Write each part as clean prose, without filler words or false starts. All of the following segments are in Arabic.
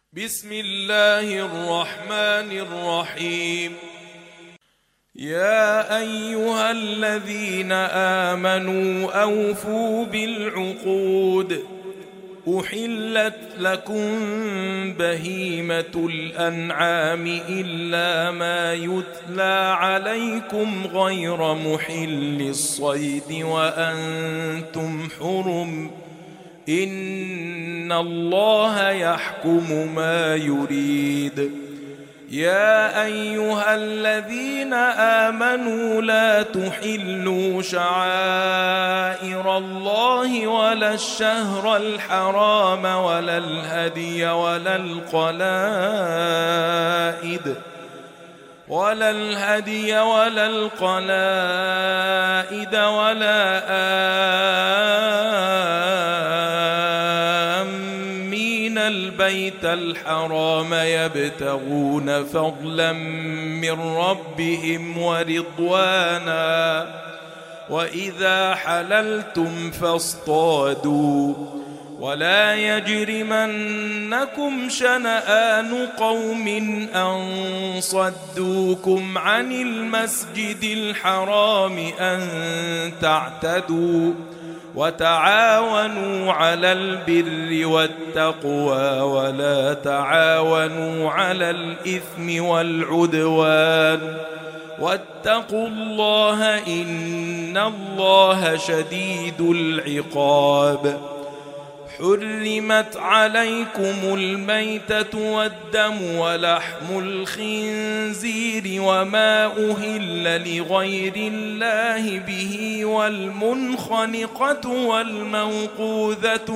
بسم الله الرحمن الرحيم. يا أيها الذين آمنوا أوفوا بالعقود. أحلت لكم بهيمة الأنعام إلا ما يتلى عليكم غير محل الصيد وأنتم حرم. إن الله يحكم ما يريد. يا أيها الذين آمنوا لا تحلوا شعائر الله ولا الشهر الحرام ولا الهدي ولا القلائد ولا آمين البيت الحرام يبتغون فضلا من ربهم ورضوانا. وإذا حللتم فاصطادوا ولا يجرمنكم شنآن قوم أن صدوكم عن المسجد الحرام أن تعتدوا. وتعاونوا على البر والتقوى ولا تعاونوا على الإثم والعدوان. واتقوا الله إن الله شديد العقاب. حرمت عليكم الميتة والدم ولحم الخنزير وما أهل لغير الله به والمنخنقة والموقوذة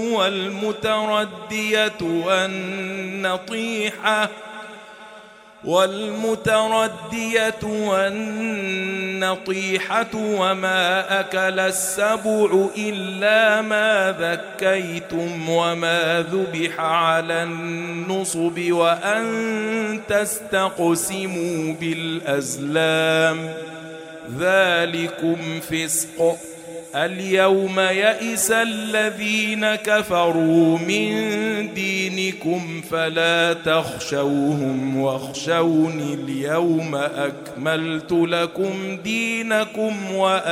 والنطيحة وما أكل السبع إلا ما ذكيتم وما ذبح على النصب وأن تستقسموا بالأزلام ذلكم فسق. اليوم يئس الذين كفروا من دينكم فلا تخشوهم واخشوني اليوم أكملت لكم دينكم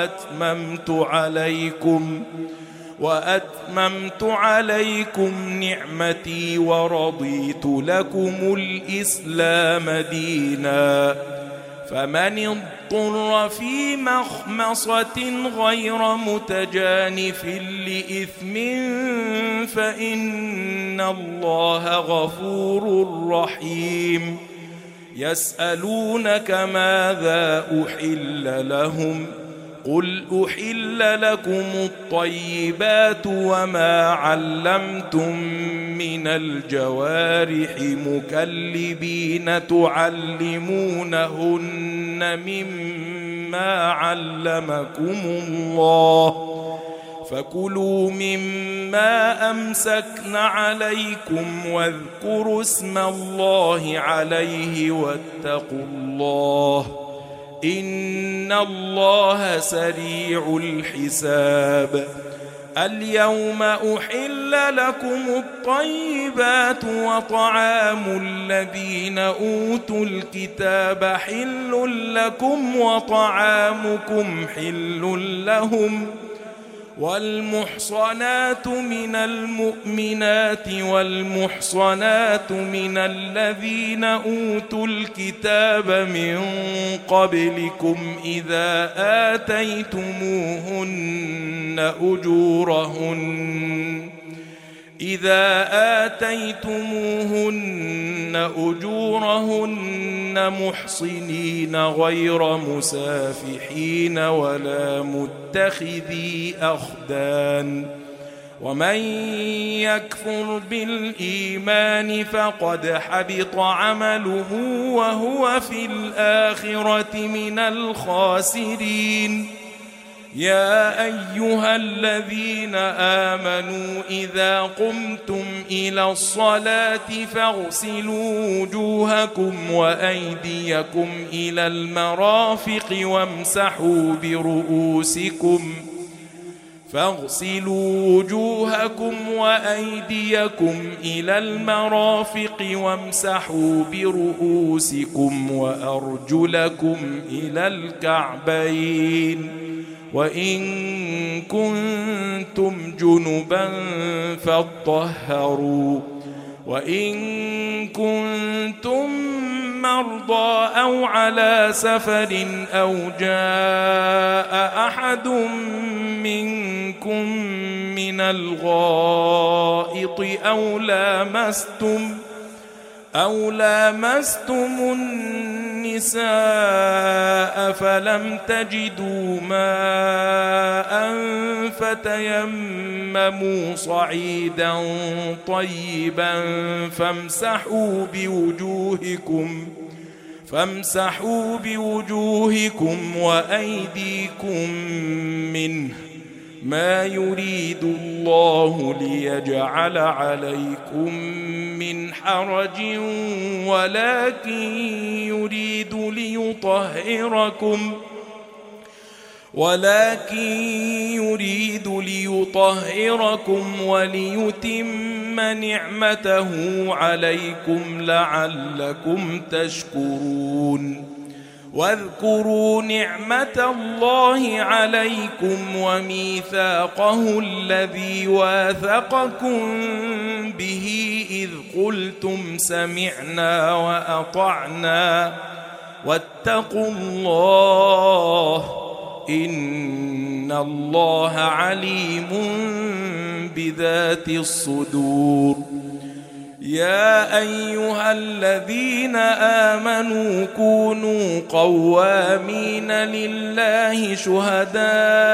وأتممت عليكم نعمتي ورضيت لكم الإسلام دينا. فمن اضطر في مخمصة غير متجانف لإثم فإن الله غفور رحيم. يسألونك ماذا أحل لهم قل أحل لكم الطيبات وما علمتم من الجوارح مكلبين تعلمونهن مما علمكم الله فكلوا مما أمسكن عليكم واذكروا اسم الله عليه واتقوا الله إن الله سريع الحساب. اليوم أحل لكم الطيبات وطعام الذين أوتوا الكتاب حل لكم وطعامكم حل لهم. والمحصنات من المؤمنات والمحصنات من الذين أوتوا الكتاب من قبلكم إذا آتيتموهن أجورهن محصنين غير مسافحين ولا متخذي أخدان. ومن يكفر بالإيمان فقد حبط عمله وهو في الآخرة من الخاسرين. يا أيها الذين آمنوا إذا قمتم إلى الصلاة فاغسلوا وجوهكم وأيديكم إلى المرافق فاغسلوا وجوهكم وأيديكم إلى المرافق وامسحوا برؤوسكم وأرجلكم إلى الكعبين وإن كنتم جنبا فاطهروا وإن كنتم مرضى أو على سفر أو جاء أحد منكم من الغائط أو لامستم النساء فلم تجدوا ماء فتيمموا صعيدا طيبا فامسحوا بوجوهكم وأيديكم منه ما يريد الله ليجعل عليكم من حرج ولكن يريد ليطهركم وليتم نعمته عليكم لعلكم تشكرون واذكروا نعمة الله عليكم وميثاقه الذي واثقكم به إذ قلتم سمعنا وأطعنا واتقوا الله إن الله عليم بذات الصدور. يا أيها الذين آمنوا كونوا قوامين لله شهداء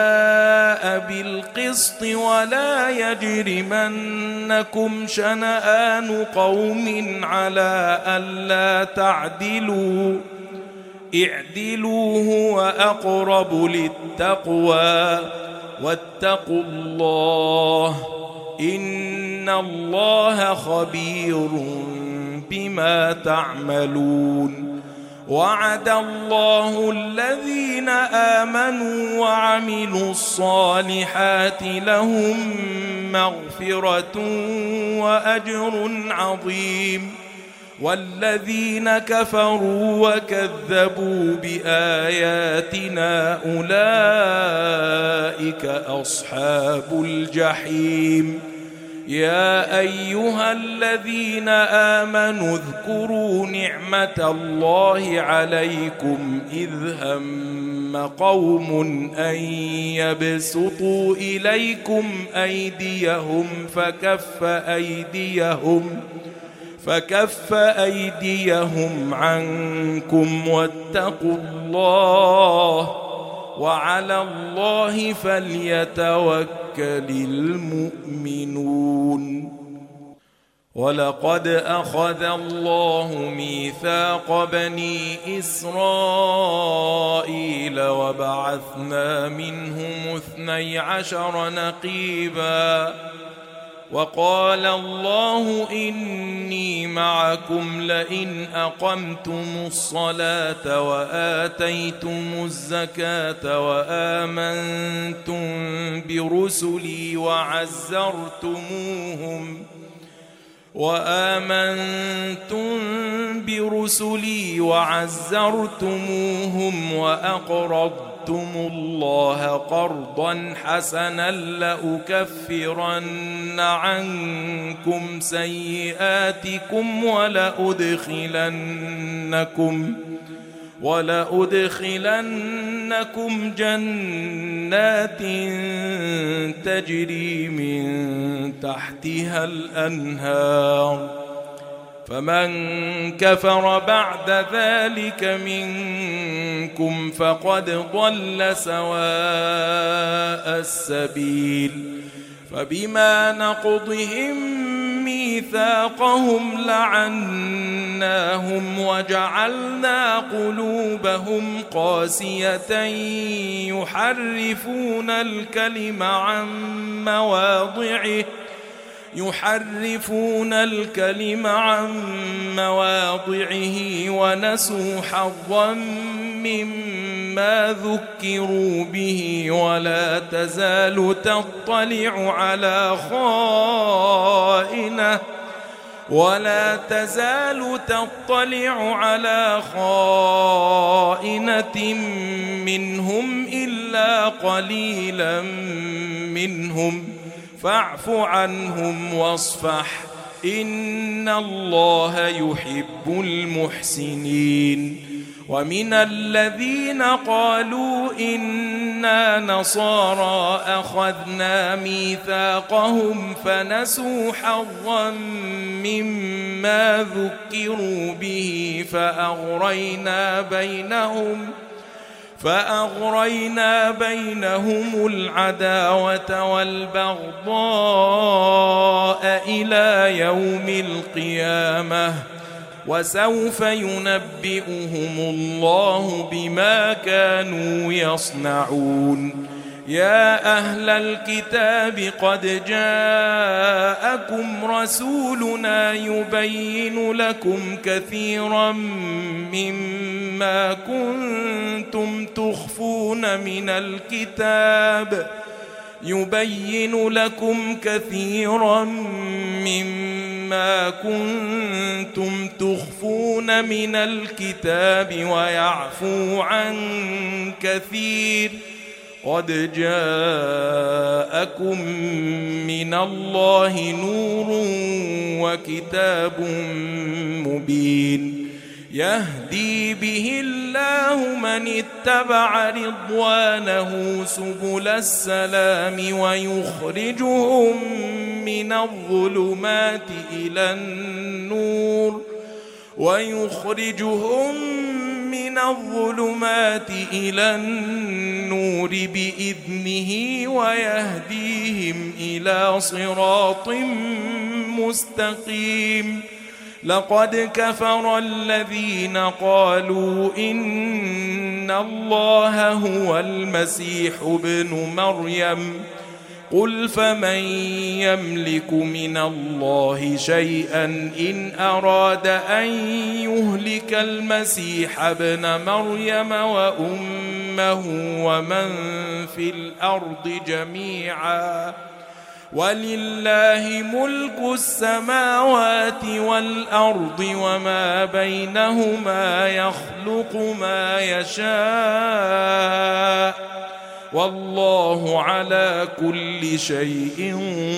بالقسط ولا يجرمنكم شنآن قوم على ألا تعدلوا اعدلوا هو أقرب للتقوى واتقوا الله إن الله خبير بما تعملون. وعد الله الذين آمنوا وعملوا الصالحات لهم مغفرة وأجر عظيم والذين كفروا وكذبوا بآياتنا أولئك أصحاب الجحيم. يا أيها الذين آمنوا اذكروا نعمة الله عليكم إذ هم قوم أن يبسطوا إليكم أيديهم فكف أيديهم عنكم واتقوا الله وعلى الله فليتوكل المؤمنون. ولقد أخذ الله ميثاق بني إسرائيل وبعثنا منهم 12 نقيبا وقال الله إني معكم لئن أقمتم الصلاة وآتيتم الزكاة وآمنتم برسلي وعزرتموهم وأقرضتم الله قرضا حسنا لأكفرن عنكم سيئاتكم ولأدخلنكم جنات تجري من تحتها الأنهار فمن كفر بعد ذلك منكم فقد ضل سواء السبيل. فبما نقضهم ميثاقهم لعناهم وجعلنا قلوبهم قاسية يحرفون الكلم عن مواضعه ونسوا حظا مما مما ذكروا به ولا تزال تطلع على خائنة منهم إلا قليلا منهم فاعف عنهم واصفح إن الله يحب المحسنين. ومن الذين قالوا إنا نصارى أخذنا ميثاقهم فنسوا حظا مما ذكروا به فأغرينا بينهم العداوة والبغضاء إلى يوم القيامة وسوف ينبئهم الله بما كانوا يصنعون. يا أهل الكتاب قد جاءكم رسولنا يبين لكم كثيرا مما كنتم تخفون من الكتاب ويعفو عن كثير. قد جاءكم من الله نور وكتاب مبين يهدي به الله من اتبع رضوانه سبل السلام ويخرجهم من الظلمات إلى النور بإذنه ويهديهم إلى صراط مستقيم. لقد كفر الذين قالوا إن الله هو المسيح ابن مريم قل فمن يملك من الله شيئا إن أراد أن يهلك المسيح ابن مريم وأمه ومن في الأرض جميعا ولله ملك السماوات والأرض وما بينهما يخلق ما يشاء والله على كل شيء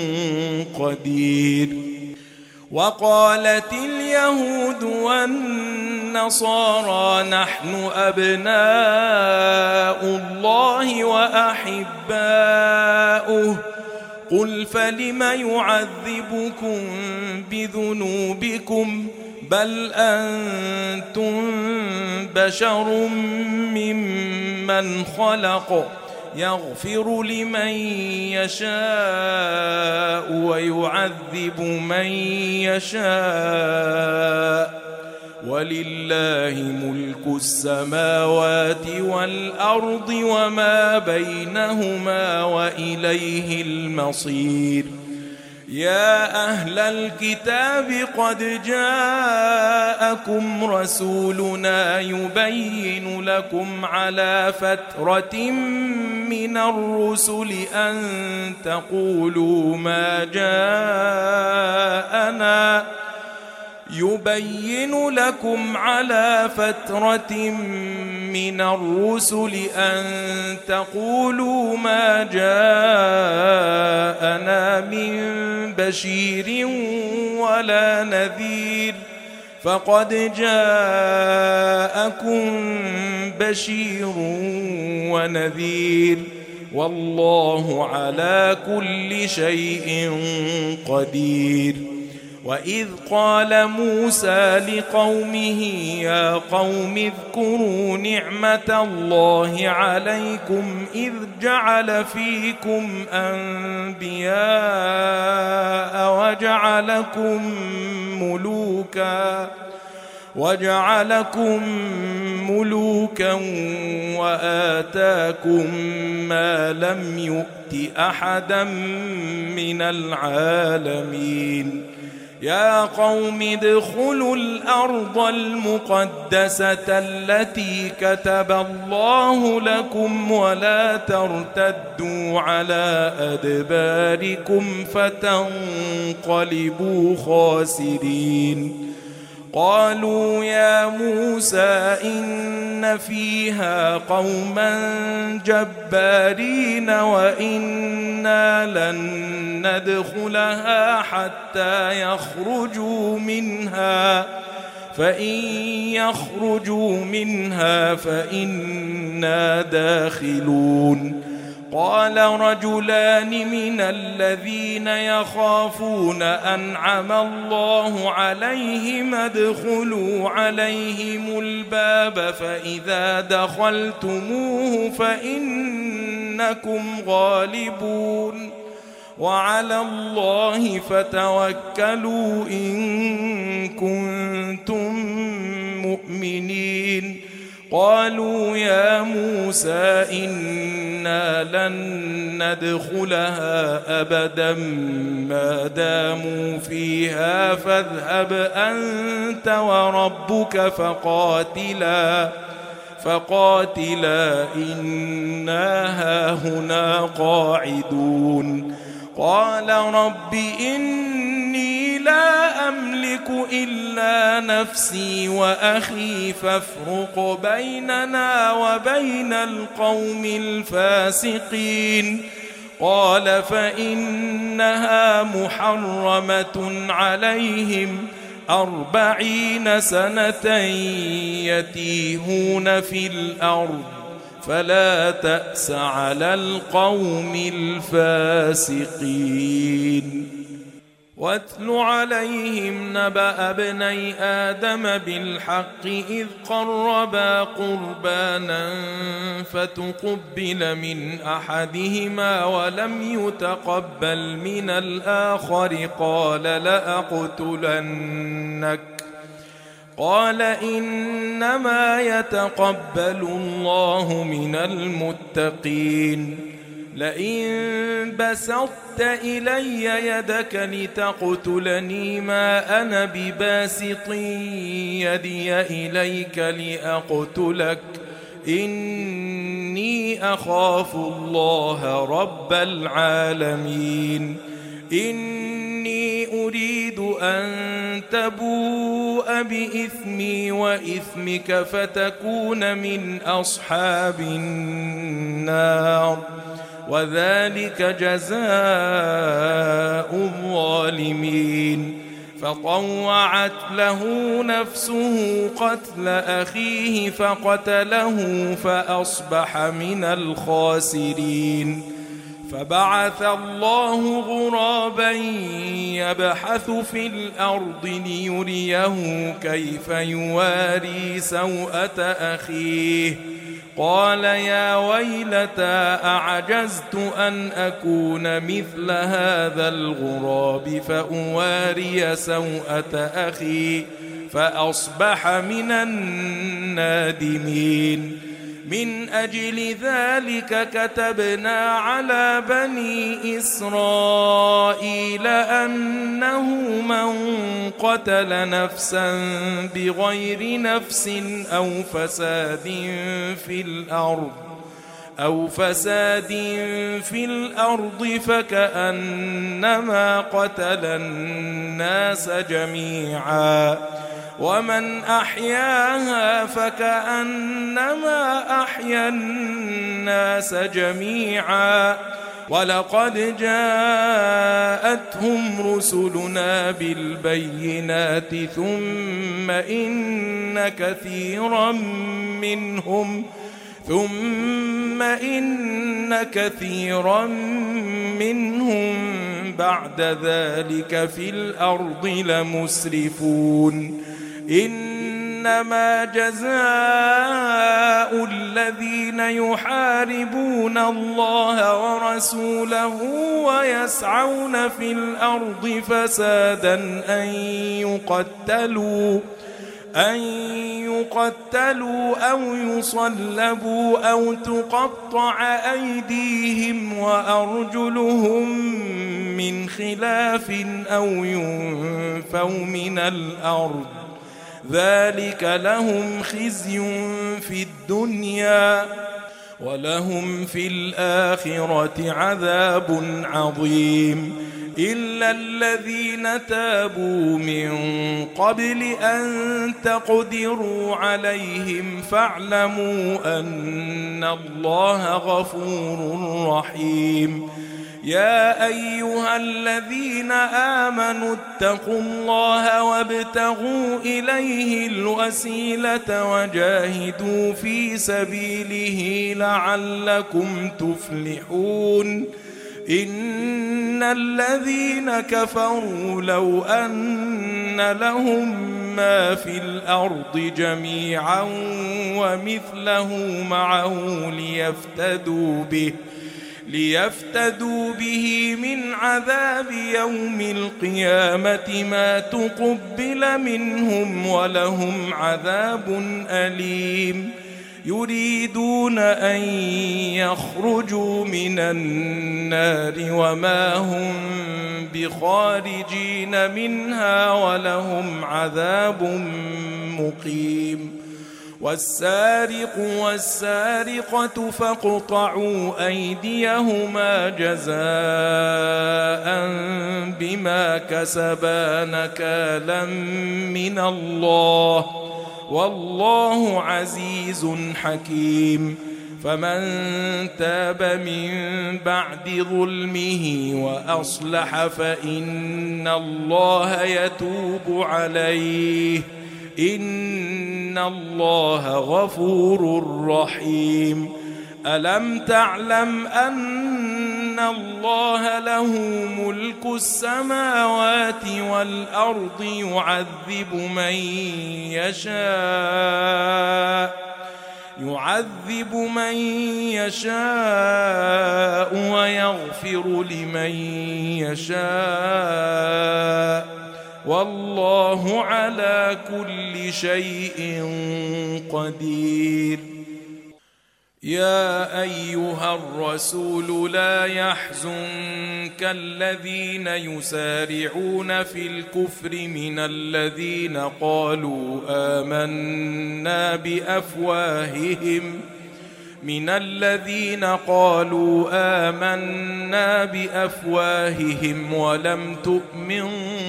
قدير. وقالت اليهود والنصارى نحن أبناء الله وأحباؤه قل فلم يعذبكم بذنوبكم بل أنتم بشر ممن خلق يغفر لمن يشاء ويعذب من يشاء ولله ملك السماوات والأرض وما بينهما وإليه المصير. يا أهل الكتاب قد جاءكم رسولنا يبين لكم على فترة من الرسل أن تقولوا ما جاءنا من بشير ولا نذير فقد جاءكم بشير ونذير والله على كل شيء قدير. وإذ قال موسى لقومه يا قوم اذكروا نعمة الله عليكم إذ جعل فيكم أنبياء وجعلكم ملوكا وآتاكم ما لم يؤت أحدا من العالمين. يا قوم ادخلوا الأرض المقدسة التي كتب الله لكم ولا ترتدوا على أدباركم فتنقلبوا خاسرين. قالوا يا موسى إن فيها قوما جبارين وإنا لن ندخلها حتى يخرجوا منها فإن يخرجوا منها فإنا داخلون. قال رجلان من الذين يخافون أنعم الله عليهم ادخلوا عليهم الباب فإذا دخلتموه فإنكم غالبون وعلى الله فتوكلوا إن كنتم مؤمنين. قالوا يا موسى إنا لن ندخلها أبدا ما داموا فيها فاذهب أنت وربك فقاتلا إنا هاهنا قاعدون. قال رب إني لا أملك إلا نفسي وأخي فافرق بيننا وبين القوم الفاسقين. قال فإنها محرمة عليهم 40 سنة يتيهون في الأرض فلا تأس على القوم الفاسقين. واتل عليهم نبأ ابني آدم بالحق إذ قربا قربانا فتقبل من أحدهما ولم يتقبل من الآخر قال لأقتلنك. قال إنما يتقبل الله من المتقين. لئن بسطت إلي يدك لتقتلني ما أنا بباسط يدي إليك لأقتلك إني أخاف الله رب العالمين. إني أريد أن تبوء بإثمي وإثمك فتكون من أصحاب النار وذلك جزاء الظالمين. فطوعت له نفسه قتل أخيه فقتله فأصبح من الخاسرين. فبعث الله غرابا يبحث في الأرض ليريه كيف يواري سوءة أخيه. قال يا ويلتى أعجزت أن أكون مثل هذا الغراب فأواري سوءة أخي فأصبح من النادمين. من أجل ذلك كتبنا على بني إسرائيل أنه من قتل نفسا بغير نفس أو فساد في الأرض فكأنما قتل الناس جميعا ومن أحياها فكأنما أحيا الناس جميعا. ولقد جاءتهم رسلنا بالبينات ثم إن كثيرا منهم بعد ذلك في الأرض لمسرفون. إنما جزاء الذين يحاربون الله ورسوله ويسعون في الأرض فسادا أن يقتلوا أو يصلبوا أو تقطع أيديهم وأرجلهم من خلاف أو ينفوا من الأرض ذلك لهم خزي في الدنيا ولهم في الآخرة عذاب عظيم إلا الذين تابوا من قبل أن تقدروا عليهم فاعلموا أن الله غفور رحيم يا أيها الذين آمنوا اتقوا الله وابتغوا إليه الوسيلة وجاهدوا في سبيله لعلكم تفلحون إن الذين كفروا لو أن لهم ما في الأرض جميعا ومثله معه ليفتدوا به من عذاب يوم القيامة ما تقبل منهم ولهم عذاب أليم يريدون أن يخرجوا من النار وما هم بخارجين منها ولهم عذاب مقيم والسارق والسارقة فاقطعوا أيديهما جزاء بما كسبا نكالا من الله والله عزيز حكيم فمن تاب من بعد ظلمه وأصلح فإن الله يتوب عليه إن الله غفور رحيم ألم تعلم أن الله له ملك السماوات والأرض يعذب من يشاء ويغفر لمن يشاء والله على كل شيء قدير يا أيها الرسول لا يحزنك الذين يسارعون في الكفر من الذين قالوا آمنا بأفواههم ولم تؤمن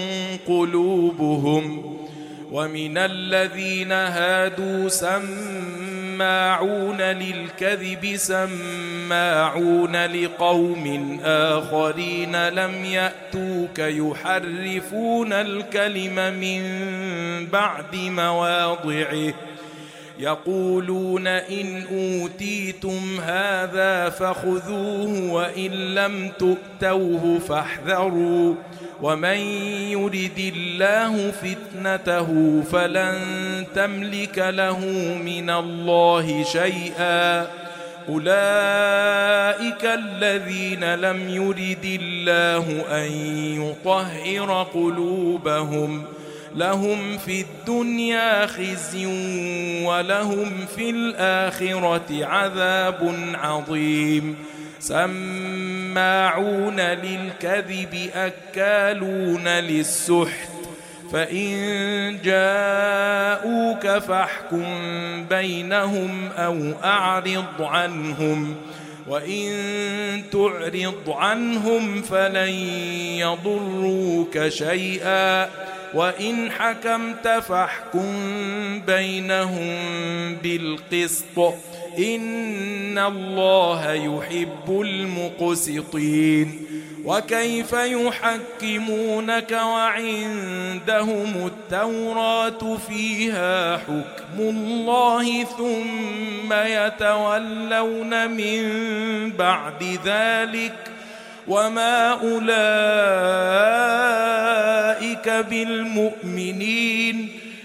قلوبهم ومن الذين هادوا سماعون للكذب سماعون لقوم آخرين لم يأتوك يحرفون الكلم من بعد مواضعه يقولون إن أوتيتم هذا فخذوه وإن لم تؤتوه فاحذروا ومن يرد الله فتنته فلن تملك له من الله شيئا أولئك الذين لم يرد الله أن يطهر قلوبهم لهم في الدنيا خزي ولهم في الآخرة عذاب عظيم سماعون للكذب أكالون للسحت فإن جاءوك فاحكم بينهم أو أعرض عنهم وإن تعرض عنهم فلن يضروك شيئا وإن حكمت فاحكم بينهم بالقسط إن الله يحب المقسطين وكيف يحكمونك وعندهم التوراة فيها حكم الله ثم يتولون من بعد ذلك وما أولئك بالمؤمنين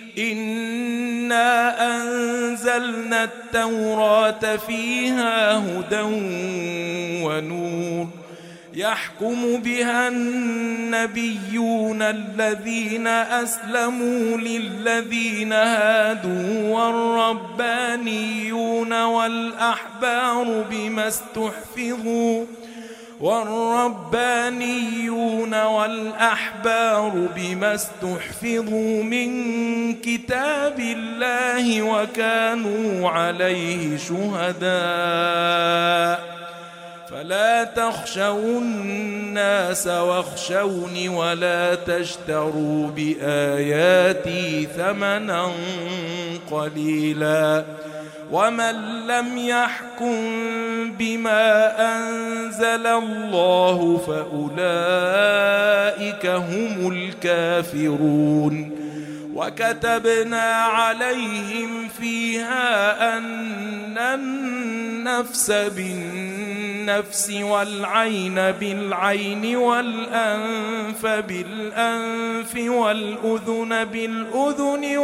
إنا أنزلنا التوراة فيها هدى ونور يحكم بها النبيون الذين أسلموا للذين هادوا والربانيون والأحبار بما استحفظوا من كتاب الله وكانوا عليه شهداء فلا تخشوا الناس واخشوني ولا تشتروا بآياتي ثمنا قليلا ومن لم يحكم بما أنزل الله فأولئك هم الكافرون وكتبنا عليهم فيها أن النفس بالنفس والعين بالعين والأنف بالأنف والأذن بالأذن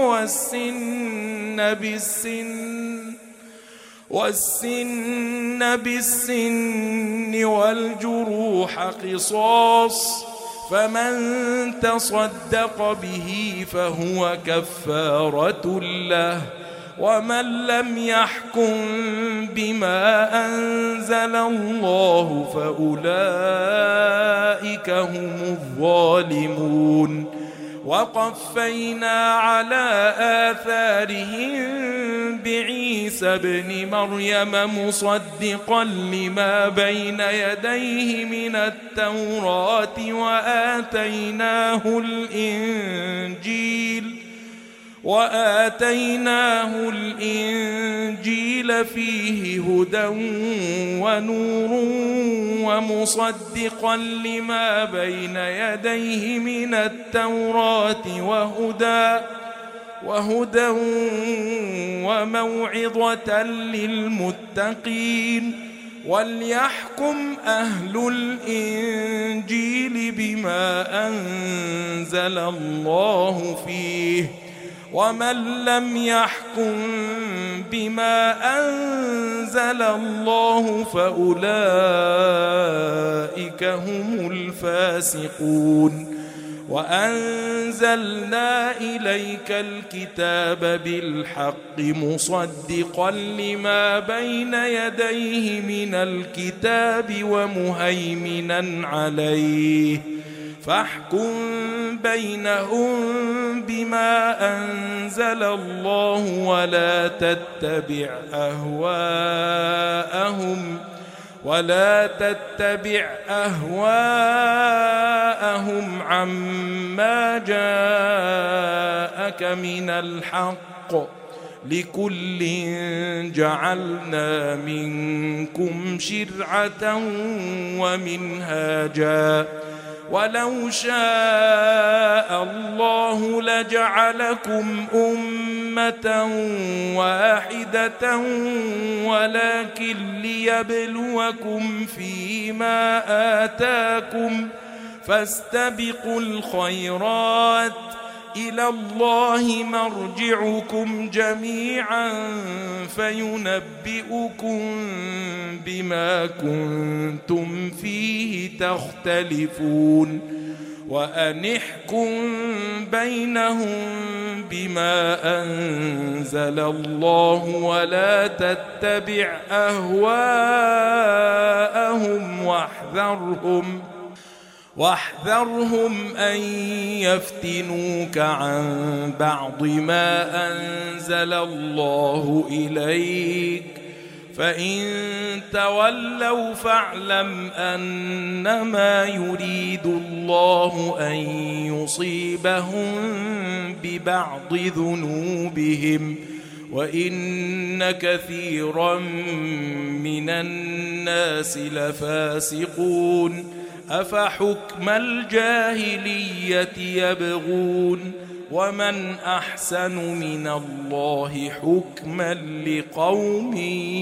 والسن بالسن والجروح قصاص فمن تصدق به فهو كفارة له ومن لم يحكم بما أنزل الله فأولئك هم الظالمون وقفينا على آثارهم بعيسى ابن مريم مصدقا لما بين يديه من التوراة وآتيناه الإنجيل فيه هدى ونور ومصدقا لما بين يديه من التوراة وهدى وموعظة للمتقين وليحكم أهل الإنجيل بما أنزل الله فيه ومن لم يحكم بما أنزل الله فأولئك هم الفاسقون وأنزلنا إليك الكتاب بالحق مصدقا لما بين يديه من الكتاب ومهيمنا عليه فاحكم بينهم بما أنزل الله ولا تتبع أهواءهم عما جاءك من الحق لكل جعلنا منكم شرعة ومنهاجا ولو شاء الله لجعلكم أمة واحدة ولكن ليبلوكم فيما آتاكم فاستبقوا الخيرات إلى الله مرجعكم جميعا فينبئكم بما كنتم فيه تختلفون وأنحكم بينهم بما أنزل الله ولا تتبع أهواءهم واحذرهم أن يفتنوك عن بعض ما أنزل الله إليك فإن تولوا فاعلم أنما يريد الله أن يصيبهم ببعض ذنوبهم وإن كثيرا من الناس لفاسقون أفحكم الجاهلية يبغون ومن أحسن من الله حكما لقوم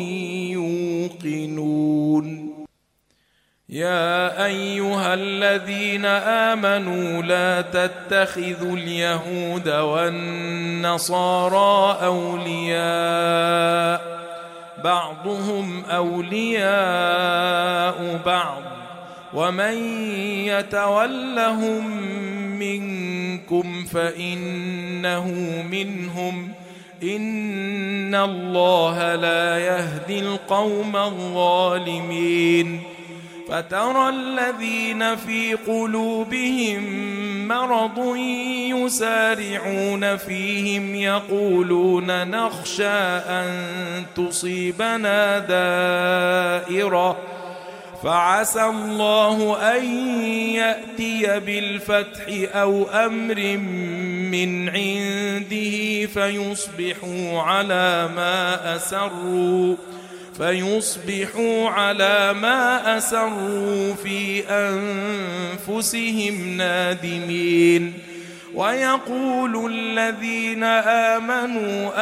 يوقنون يا أيها الذين آمنوا لا تتخذوا اليهود والنصارى أولياء بعضهم أولياء بعض ومن يتولهم منكم فإنه منهم إن الله لا يهدي القوم الظالمين فترى الذين في قلوبهم مرض يسارعون فيهم يقولون نخشى أن تصيبنا دائرة فعسى الله أن يأتي بالفتح أو أمر من عنده فيصبحوا على ما أسروا في أنفسهم نادمين ويقول الذين آمنوا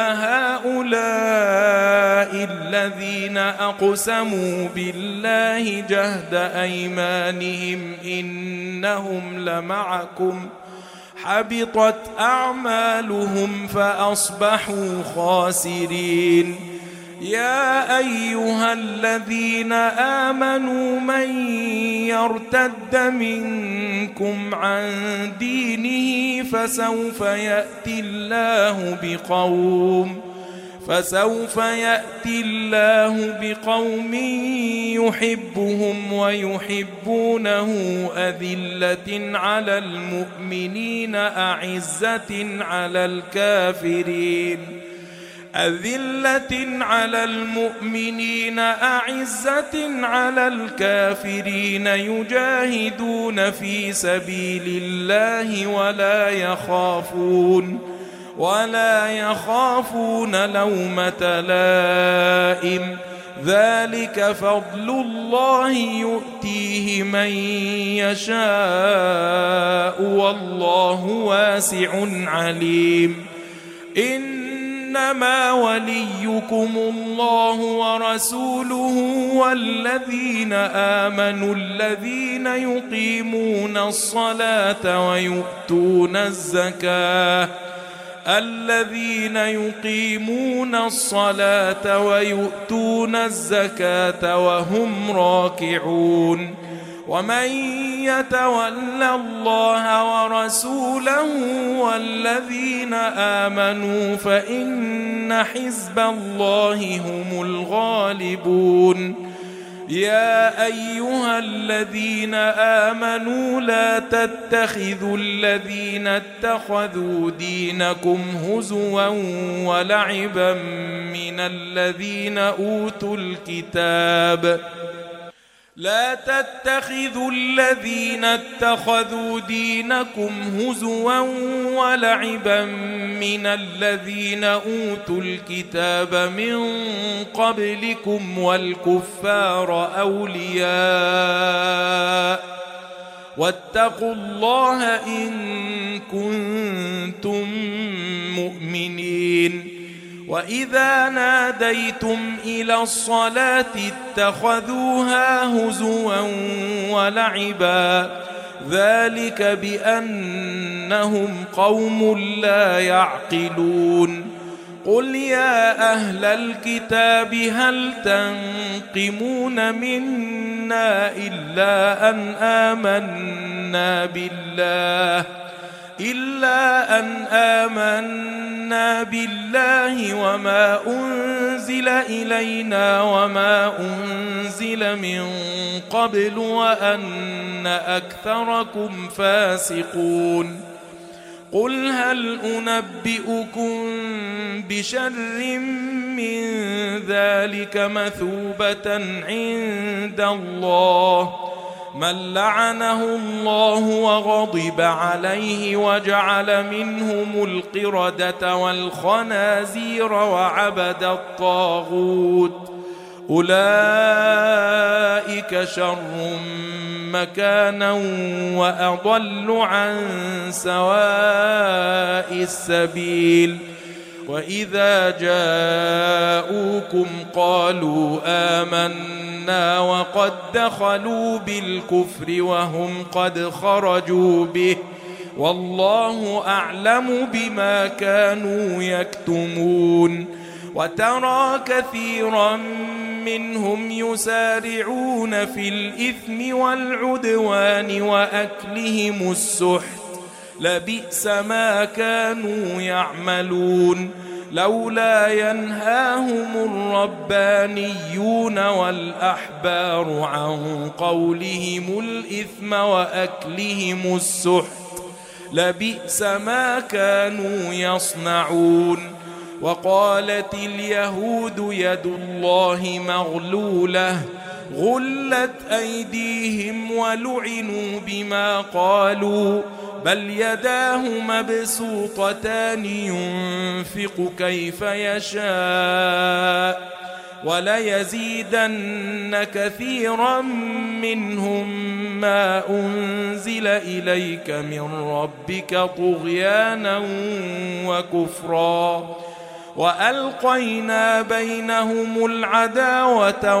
أهؤلاء الذين أقسموا بالله جهد أيمانهم إنهم لمعكم حبطت أعمالهم فأصبحوا خاسرين يا أيها الذين آمنوا من يرتد منكم عن دينه فسوف يأتي الله بقوم يحبهم ويحبونه أذلة على المؤمنين أعزة على الكافرين يجاهدون في سبيل الله ولا يخافون لومة لائم ذلك فضل الله يؤتيه من يشاء والله واسع عليم إنما وليكم الله ورسوله والذين آمنوا الذين يقيمون الصلاة ويؤتون الزكاة وهم راكعون ومن يتول الله ورسوله والذين آمنوا فإن حزب الله هم الغالبون يا أيها الذين آمنوا لا تتخذوا الذين اتخذوا دينكم هزوا ولعبا من الذين أوتوا الكتاب من قبلكم والكفار أولياء واتقوا الله إن كنتم مؤمنين وإذا ناديتم إلى الصلاة اتخذوها هزوا ولعبا ذلك بأنهم قوم لا يعقلون قل يا أهل الكتاب هل تنقمون منا إلا أن آمنا بالله وما أنزل إلينا وما أنزل من قبل وأن أكثركم فاسقون قل هل أنبئكم بشر من ذلك مثوبة عند الله من لعنه الله وغضب عليه وجعل منهم القردة والخنازير وعبد الطاغوت أولئك شر مكانا وأضل عن سواء السبيل وإذا جاءوكم قالوا آمنا وقد دخلوا بالكفر وهم قد خرجوا به والله أعلم بما كانوا يكتمون وترى كثيرا منهم يسارعون في الإثم والعدوان وأكلهم السحت لبئس ما كانوا يعملون لولا ينهاهم الربانيون والأحبار عن قولهم الإثم وأكلهم السحت لبئس ما كانوا يصنعون وقالت اليهود يد الله مغلولة غلت أيديهم ولعنوا بما قالوا بل يداه مبسوطتان ينفق كيف يشاء وليزيدن كثيرا منهم ما أنزل إليك من ربك طغيانا وكفرا وألقينا بينهم العداوة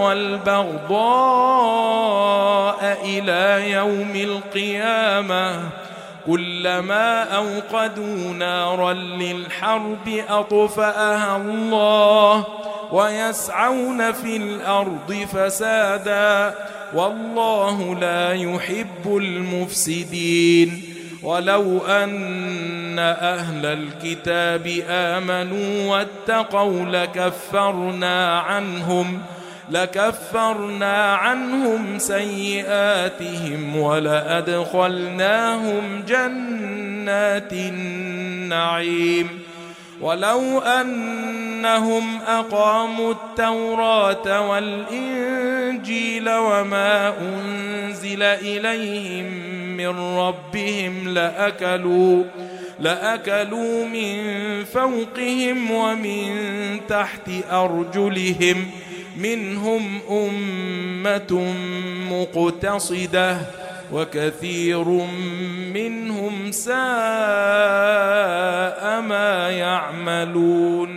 والبغضاء إلى يوم القيامة كلما أوقدوا نارا للحرب أطفأها الله ويسعون في الأرض فسادا والله لا يحب المفسدين ولو أن أهل الكتاب آمنوا واتقوا لكفرنا عنهم سيئاتهم ولأدخلناهم جنات النعيم ولو أنهم أقاموا التوراة والإنجيل وما أنزل إليهم من ربهم لأكلوا من فوقهم ومن تحت أرجلهم منهم أمة مقتصدة وكثير منهم ساء ما يعملون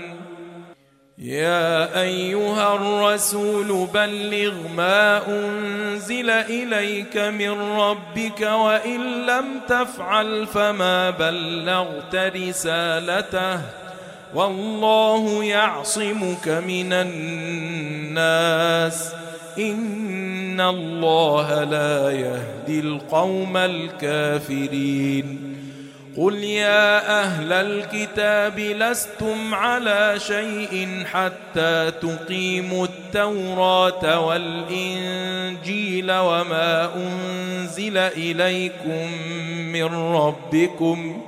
يا أيها الرسول بلغ ما أنزل إليك من ربك وإن لم تفعل فما بلغت رسالته والله يعصمك من الناس إن الله لا يهدي القوم الكافرين قل يا أهل الكتاب لستم على شيء حتى تقيموا التوراة والإنجيل وما أنزل إليكم من ربكم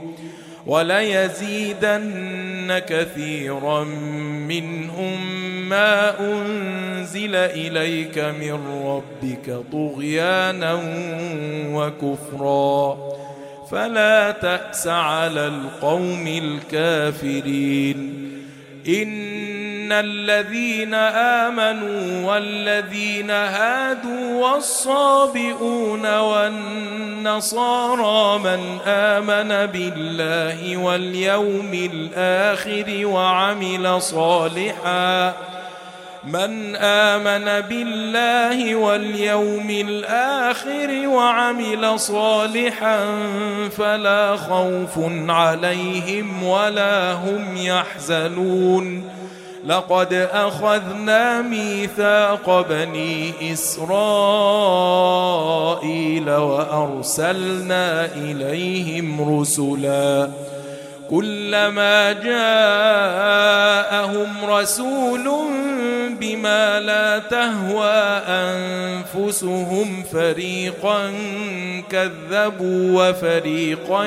وليزيدن كثيرا منهم ما أنزل إليك من ربك طغيانا وكفرا فلا تأس على القوم الكافرين إن الذين آمنوا والذين هادوا والصابئون والنصارى من آمن بالله واليوم الآخر وعمل صالحا فلا خوف عليهم ولا هم يحزنون لقد أخذنا ميثاق بني إسرائيل وأرسلنا إليهم رسلا كلما جاءهم رسول بما لا تهوى أنفسهم فريقا كذبوا وفريقا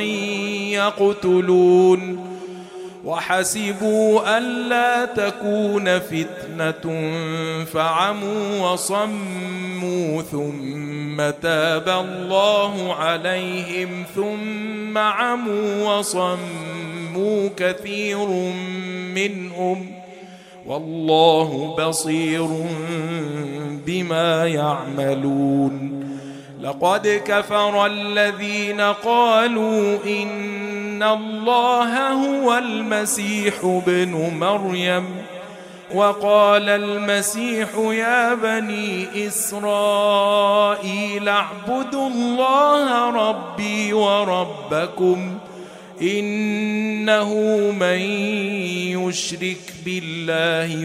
يقتلون وحسبوا ألا تكون فتنة فعموا وصموا ثم تاب الله عليهم ثم عموا وصموا كثير منهم والله بصير بما يعملون لقد كفر الذين قالوا إن الله هو المسيح ابن مريم وقال المسيح يا بني إسرائيل اعبدوا الله ربي وربكم إنه من يشرك بالله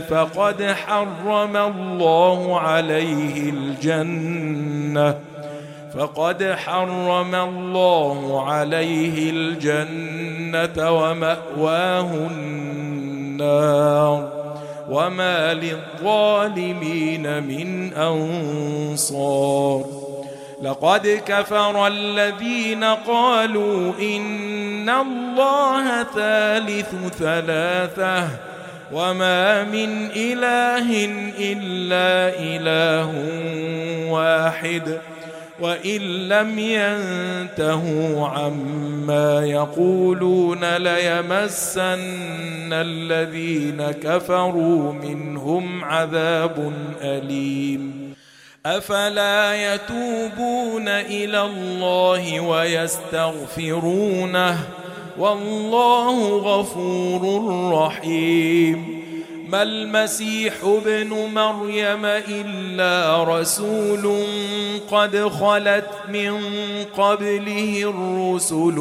فقد حرم الله عليه الجنة ومأواه النار وما للظالمين من أنصار. لقد كفر الذين قالوا إن الله ثالث ثلاثة وما من إله إلا إله واحد وإن لم ينتهوا عما يقولون ليمسن الذين كفروا منهم عذاب أليم. أفلا يتوبون إلى الله ويستغفرونه والله غفور رحيم. ما المسيح ابن مريم إلا رسول قد خلت من قبله الرسل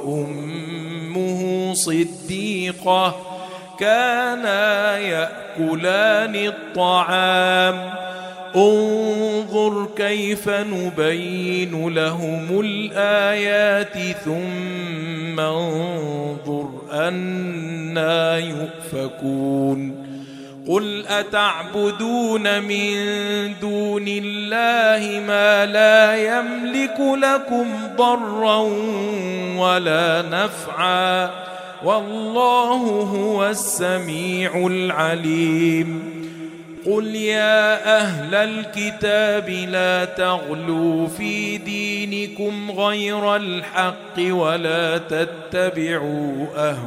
وأمه صديقة كانا يأكلان الطعام انظر كيف نبين لهم الآيات ثم انظر أنى يؤفكون. قل أتعبدون من دون الله ما لا يملك لكم ضرا ولا نفعا والله هو السميع العليم. قل يا أهل الكتاب لا تغلوا في دينكم غير الحق ولا تتبعوا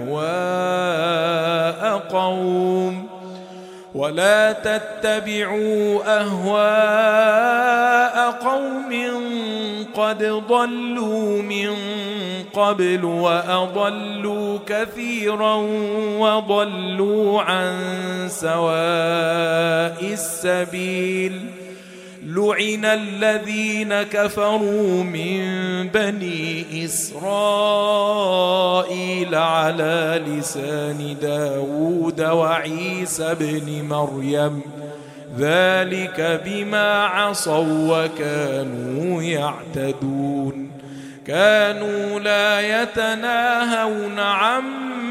أهواء قوم قد ضلوا من قبل وأضلوا كثيرا وضلوا عن سواء السبيل. لعن الذين كفروا من بني إسرائيل على لسان داود وعيسى بن مريم ذلك بما عصوا وكانوا يعتدون. كانوا لا يتناهون عن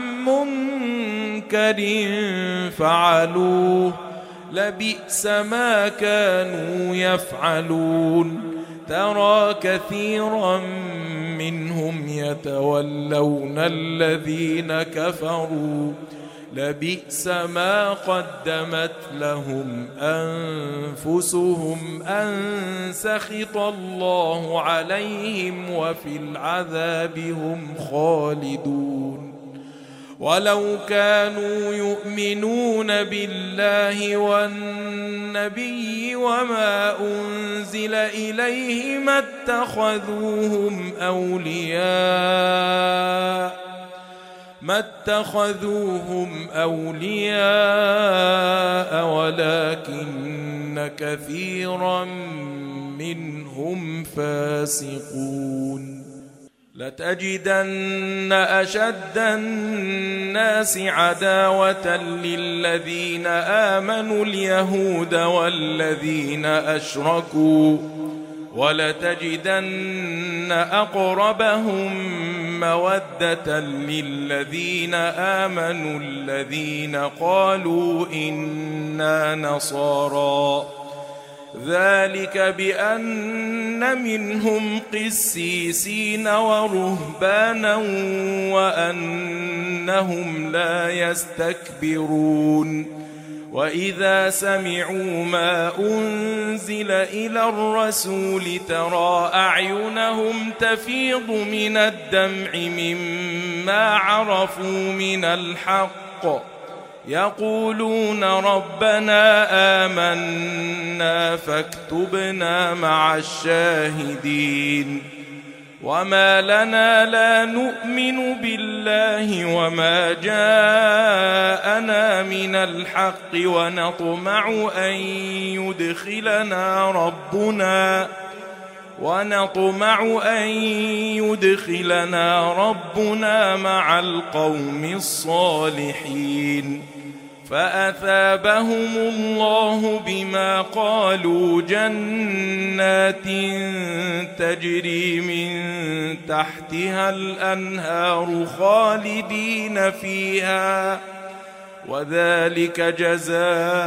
منكر فعلوه لبئس ما كانوا يفعلون. ترى كثيرا منهم يتولون الذين كفروا لبئس ما قدمت لهم أنفسهم أن سخط الله عليهم وفي العذاب هم خالدون. ولو كانوا يؤمنون بالله والنبي وما أنزل إليه ما اتخذوهم أولياء ولكن كثيرا منهم فاسقون. لتجدن أشد الناس عداوة للذين آمنوا اليهود والذين أشركوا ولتجدن أقربهم مودة للذين آمنوا الذين قالوا إنا نصارى ذلك بأن منهم قسيسين ورهبانا وأنهم لا يستكبرون. وإذا سمعوا ما أنزل إلى الرسول ترى أعينهم تفيض من الدمع مما عرفوا من الحق يقولون ربنا آمنا فاكتبنا مع الشاهدين. وما لنا لا نؤمن بالله وما جاءنا من الحق ونطمع أن يدخلنا ربنا مع القوم الصالحين فأثابهم الله بما قالوا جنات تجري من تحتها الأنهار خالدين فيها وذلك جزاء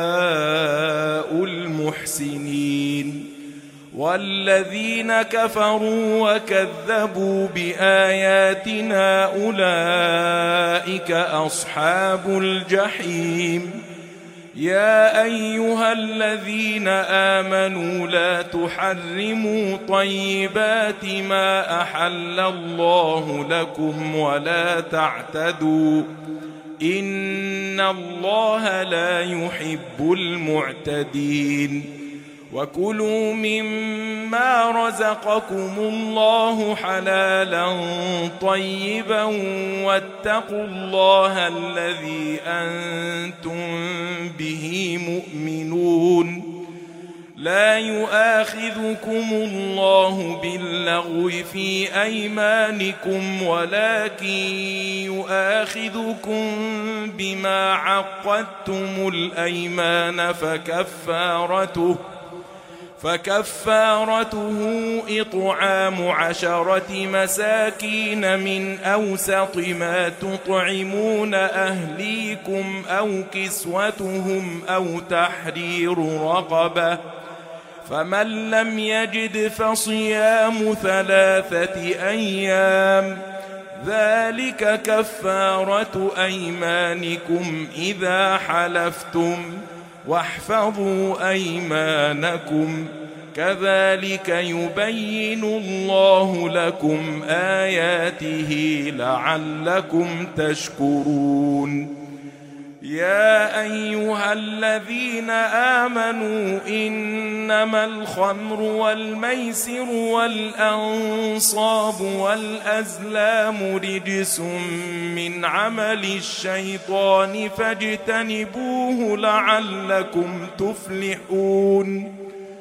المحسنين والذين كفروا وكذبوا بآياتنا أولئك أصحاب الجحيم يا أيها الذين آمنوا لا تحرموا طيبات ما أحل الله لكم ولا تعتدوا إن الله لا يحب المعتدين وكلوا مما رزقكم الله حلالا طيبا واتقوا الله الذي أنتم به مؤمنون لا يؤاخذكم الله باللغو في أيمانكم ولكن يؤاخذكم بما عقدتم الأيمان فكفارته إطعام 10 مساكين من أوسط ما تطعمون أهليكم أو كسوتهم أو تحرير رقبة فمن لم يجد فصيام 3 أيام ذلك كفارة أيمانكم إذا حلفتم واحفظوا أيمانكم كذلك يبين الله لكم آياته لعلكم تشكرون يا أيها الذين آمنوا إنما الخمر والميسر والأنصاب والأزلام رجس من عمل الشيطان فاجتنبوه لعلكم تفلحون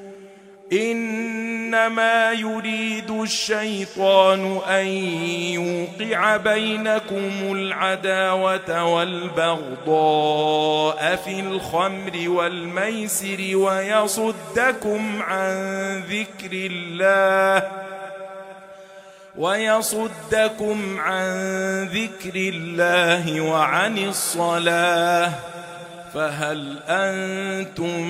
إنما يريد الشيطان أن يوقع بينكم العداوة والبغضاء في الخمر والميسر ويصدكم عن ذكر الله وعن الصلاة فهل أنتم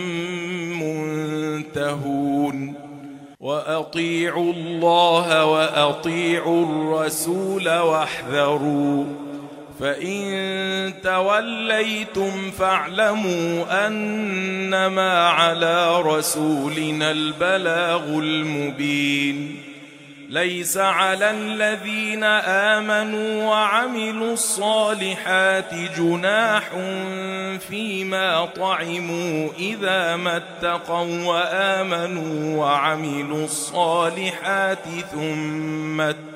منتهون وأطيعوا الله وأطيعوا الرسول واحذروا فإن توليتم فاعلموا أنما على رسولنا البلاغ المبين ليس على الذين آمنوا وعملوا الصالحات جناح فيما طعموا إذا ما اتقوا وآمنوا وعملوا الصالحات ثم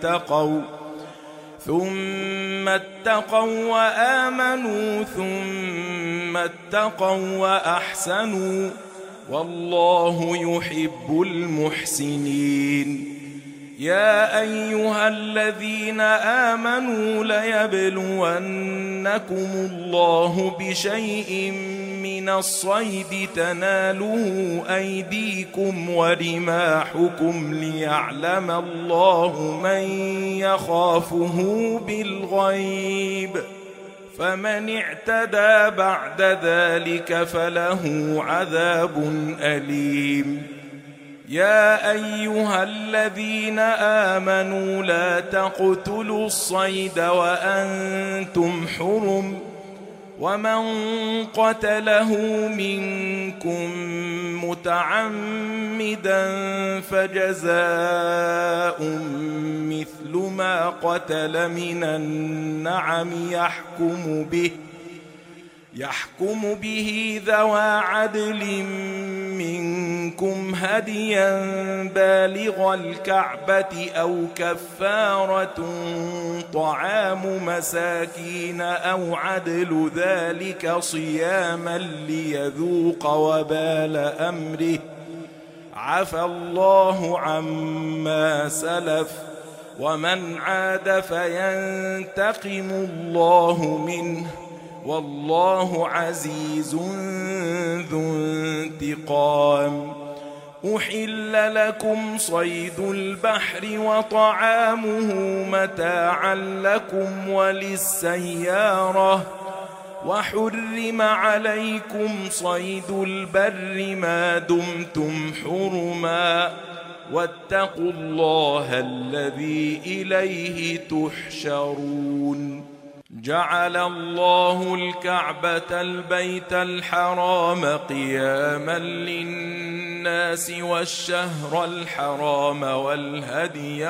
اتقوا وآمنوا ثم اتقوا وأحسنوا والله يحب المحسنين يا أيها الذين آمنوا ليبلونكم الله بشيء من الصيد تناله أيديكم ورماحكم ليعلم الله من يخافه بالغيب فمن اعتدى بعد ذلك فله عذاب أليم يا أيها الذين آمنوا لا تقتلوا الصيد وأنتم حرم ومن قتله منكم متعمدا فجزاء مثل ما قتل من النعم يحكم به ذوى عدل منكم هديا بالغ الكعبة أو كفارة طعام مساكين أو عدل ذلك صياما ليذوق وبال أمره عفى الله عما سلف ومن عاد فينتقم الله منه والله عزيز ذو انتقام. أحل لكم صيد البحر وطعامه متاعا لكم وللسيارة وحرم عليكم صيد البر ما دمتم حرما واتقوا الله الذي إليه تحشرون. جعل الله الكعبة البيت الحرام قياما للناس والشهر الحرام والهدي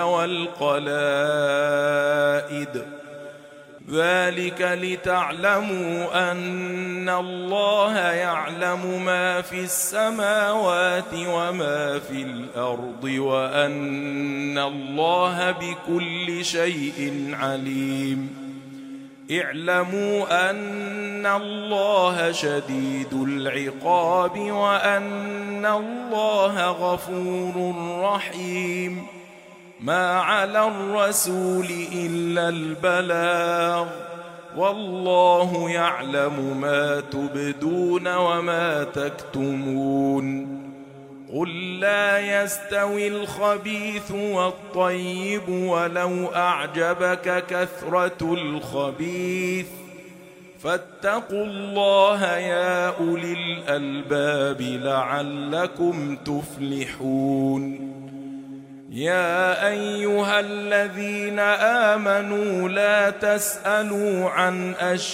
والقلائد ذلك لتعلموا أن الله يعلم ما في السماوات وما في الأرض وأن الله بكل شيء عليم. اعلموا أن الله شديد العقاب وأن الله غفور رحيم. ما على الرسول إلا البلاغ والله يعلم ما تبدون وما تكتمون. قل لا يستوي الخبيث والطيب ولو أعجبك كثرة الخبيث فاتقوا الله يا أولي الألباب لعلكم تفلحون. يا أيها الذين آمنوا لا تسألوا عن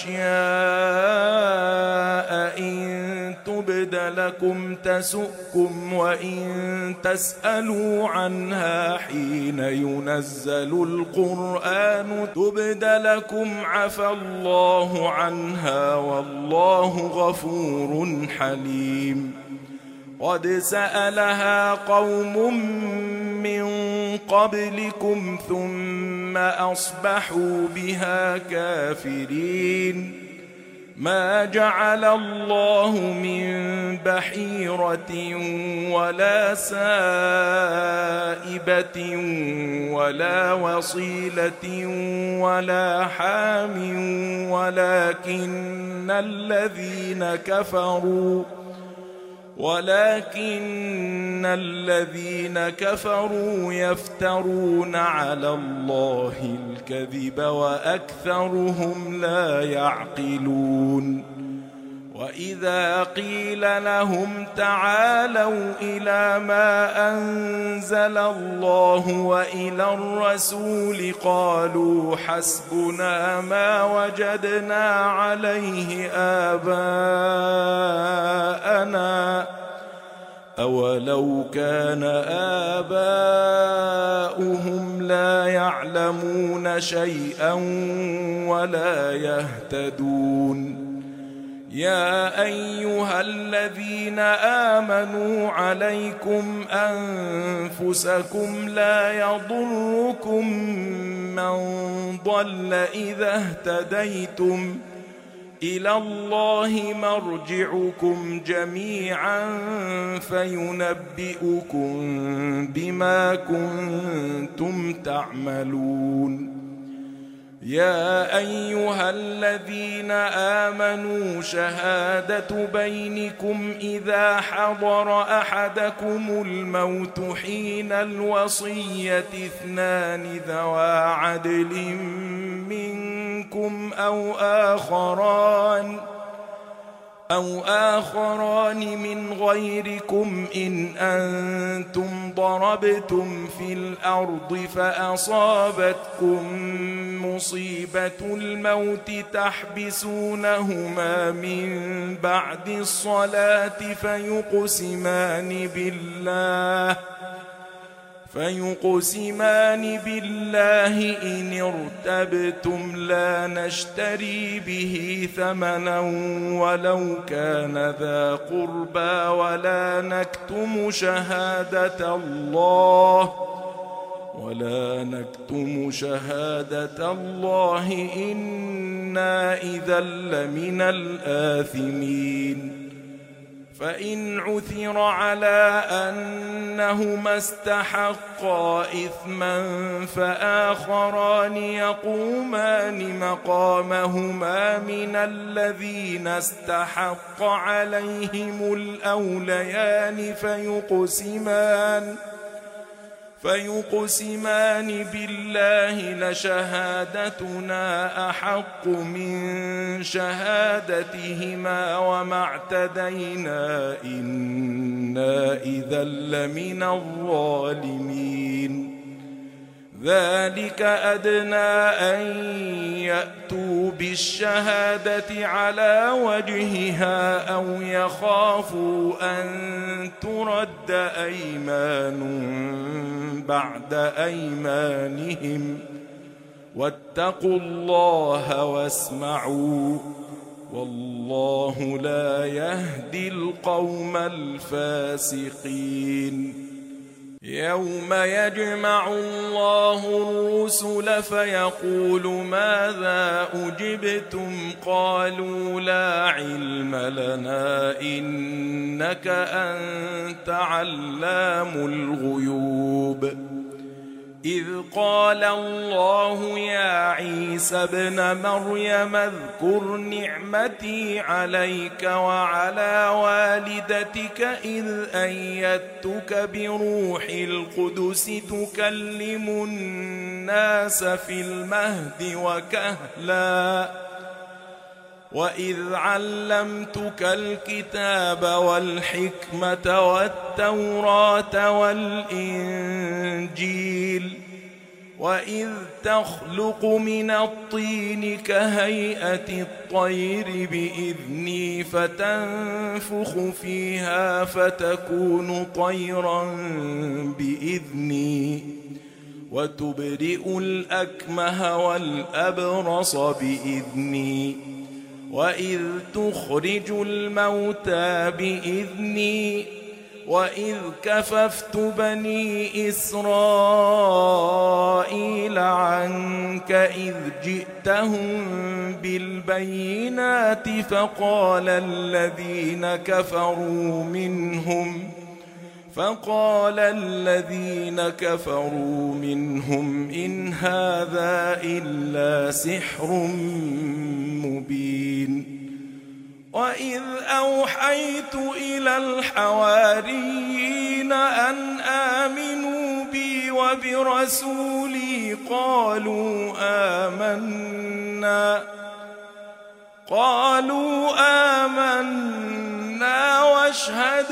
أشياء إن تبد لكم تسؤكم وإن تسألوا عنها حين ينزل القرآن تبد لكم عفى الله عنها والله غفور حليم. قد سألها قوم من قبلكم ثم أصبحوا بها كافرين. ما جعل الله من بحيرة ولا سائبة ولا وصيلة ولا حام ولكن الذين كفروا يفترون على الله الكذب وأكثرهم لا يعقلون. وإذا قيل لهم تعالوا إلى ما أنزل الله وإلى الرسول قالوا حسبنا ما وجدنا عليه آباءنا أولو كان آباؤهم لا يعلمون شيئا ولا يهتدون. يا أيها الذين آمنوا عليكم أنفسكم لا يضركم من ضل إذا اهتديتم إلى الله مرجعكم جميعا فينبئكم بما كنتم تعملون. يا أيها الذين آمنوا شهادة بينكم إذا حضر أحدكم الموت حين الوصية اثنان ذوى عدل منكم أو آخران من غيركم إن أنتم ضربتم في الأرض فأصابتكم مصيبة الموت تحبسونهما من بعد الصلاة فيقسمان بالله إن ارتبتم لا نشتري به ثمنا ولو كان ذا قربى ولا نكتم شهادة الله إنا إذا لمن الآثمين. فإن عثر على أنهما استحقا إثما فآخران يقومان مقامهما من الذين استحق عليهم الأوليان فيقسمان بالله لشهادتنا أحق من شهادتهما وما اعتدينا إنا إذا لمن الظالمين. ذلك أدنى أن يأتوا بالشهادة على وجهها أو يخافوا أن ترد أيمان بعد أيمانهم واتقوا الله واسمعوا والله لا يهدي القوم الفاسقين. يوم يجمع الله الرسل فيقول ماذا أجبتم قالوا لا علم لنا إنك أنت علام الغيوب. إذ قال الله يا عيسى ابن مريم اذكر نعمتي عليك وعلى والدتك إذ أيدتك بروح القدس تكلم الناس في المهد وكهلا وإذ علمتك الكتاب والحكمة والتوراة والإنجيل وإذ تخلق من الطين كهيئة الطير بإذني فتنفخ فيها فتكون طيرا بإذني وتبرئ الأكمه والأبرص بإذني وإذ تخرج الموتى بإذني وإذ كففت بني إسرائيل عنك إذ جئتهم بالبينات فقال الذين كفروا منهم إن هذا إلا سحر مبين. وإذ أوحيت إلى الحواريين أن آمنوا بي وبرسولي قالوا آمنا واشهد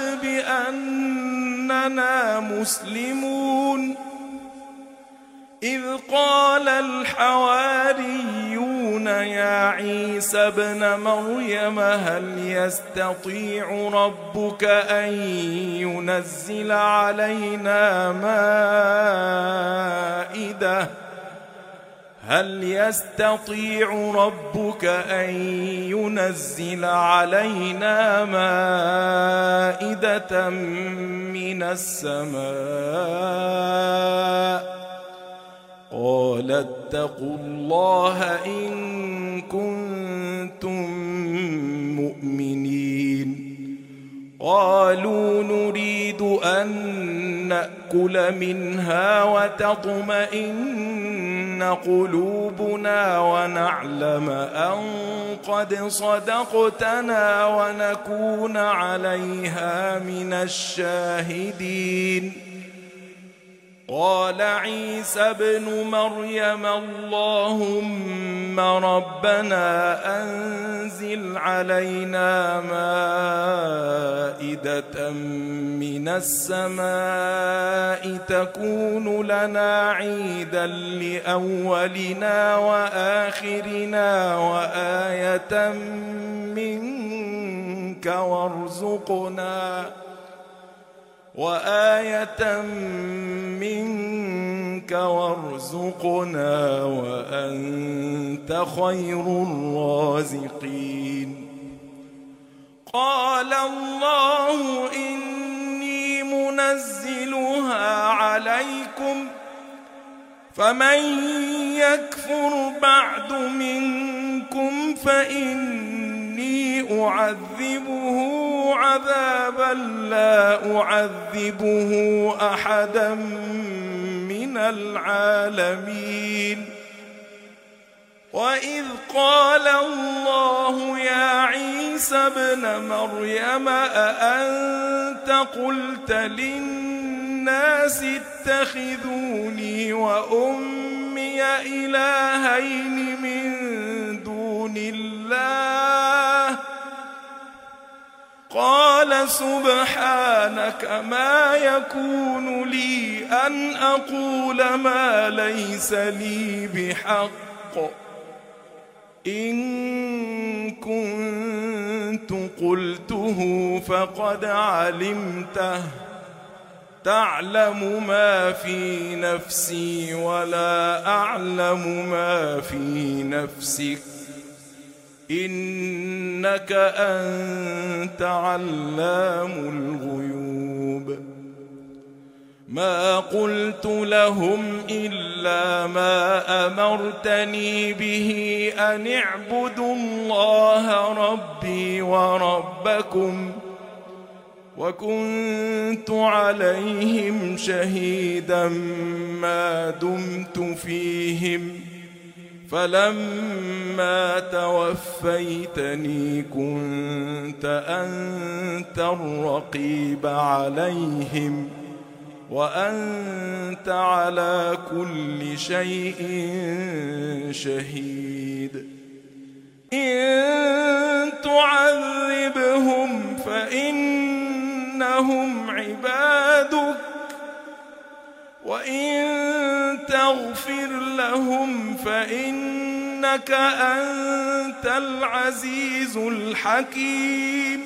بأننا مسلمون. إذ قال الحواريون يا عيسى ابن مريم هل يستطيع ربك أن ينزل علينا مائدة من السماء قال اتقوا الله إن كنتم مؤمنين. قالوا نريد أن نأكل منها وتطمئن قلوبنا ونعلم أن قد صدقتنا ونكون عليها من الشاهدين. قال عيسى ابن مريم اللهم ربنا أنزل علينا مائدة من السماء تكون لنا عيدا لأولنا وآخرنا وآية منك وارزقنا وأنت خير الرازقين. قال الله إني منزلها عليكم فمن يكفر بعد منكم فإني أعذبه عذابا لا أعذبه أحدا من العالمين. وإذ قال الله يا عيسى ابن مريم أأنت قلت للناس اتخذوني وأمي إلهين من دون الله؟ قال سبحانك ما يكون لي أن أقول ما ليس لي بحق، إن كنت قلته فقد علمته، تعلم ما في نفسي ولا أعلم ما في نفسك، إنك أنت علام الغيوب. ما قلت لهم إلا ما أمرتني به أن اعبدوا الله ربي وربكم، وكنت عليهم شهيدا ما دمت فيهم، فلما توفيتني كنت أنت الرقيب عليهم، وأنت على كل شيء شهيد. إن تعذبهم فإنهم عبادك، وإن تغفر لهم فإنك أنت العزيز الحكيم.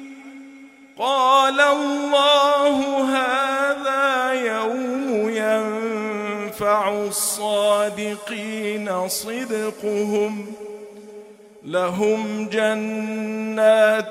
قال الله هذا يوم ينفع الصادقين صدقهم، لهم جنات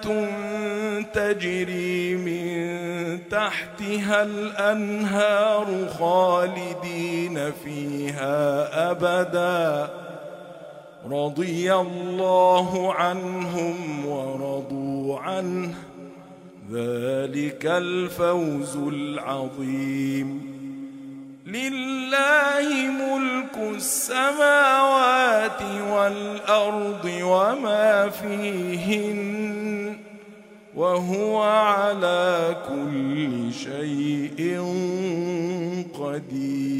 تجري من تحتها الأنهار خالدين فيها أبدا، رضي الله عنهم ورضوا عنه، ذلك الفوز العظيم. لله ملك السماوات والأرض وما فيهن، وهو على كل شيء قدير.